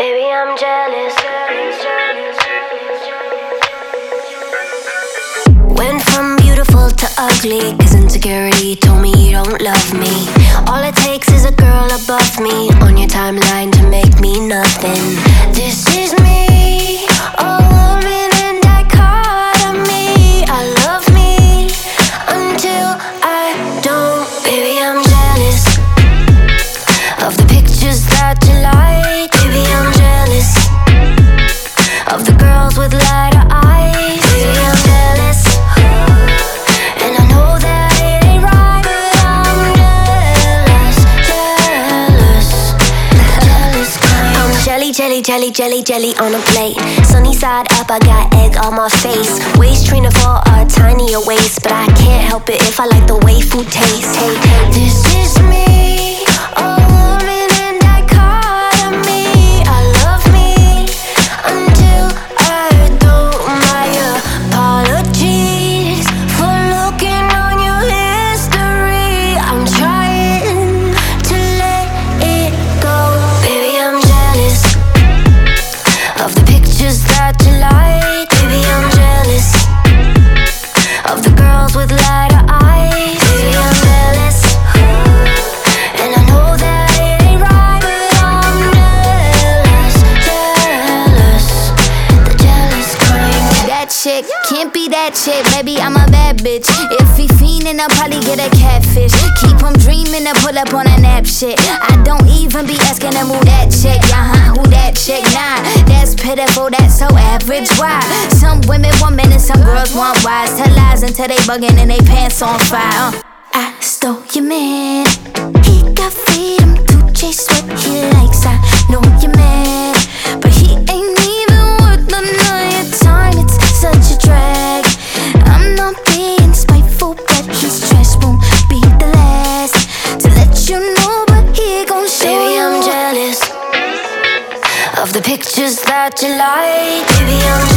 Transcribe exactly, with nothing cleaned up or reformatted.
Baby, I'm jealous. Went from beautiful to ugly, cause insecurity told me you don't love me. All it takes is a girl above me on your timeline to make me nothing. This is me, a woman in dichotomy. I love me until I don't. Baby, I'm jealous of the pictures that you like. Baby, I'm jealous of the girls with lighter eyes. Baby, I'm jealous, and I know that it ain't right, but I'm jealous, jealous, jealous kind. I'm jelly, jelly, jelly, jelly, jelly on a plate. Sunny side up, I got egg on my face. Waist trainer for a tinier waist, but I can't help it if I like the way food tastes. Hey, hey, this is me, a woman in dichotomy. I love me until I don't. My apologies for looking on your history. I'm trying to let it go. Baby, I'm jealous of the pictures that you like. Baby, I'm jealous of the girls with lighter eyes. Baby, I'm jealous, and I know that it ain't right, but I'm jealous, jealous, the jealous kind. That chick can't be that chick, baby, I'm a bad bitch. If he fiendin', I'll probably get a catfish. Keep him dreamin' to pull up on a nap shit. I don't even be asking him who that chick, uh-huh, who that chick, nah. That's pitiful, that's so average, why? Some women want men and some girls want wise. Tell lies until they buggin' and they pants on fire, uh. I stole your man, he got freedom to chase what he likes. I know you're mad, but he ain't even worth none of your time. It's such a drag. I'm not being spiteful, but his trash won't be the last to let you know, but he gon' show Baby, I'm you. jealous of the pictures that you like. Baby, I'm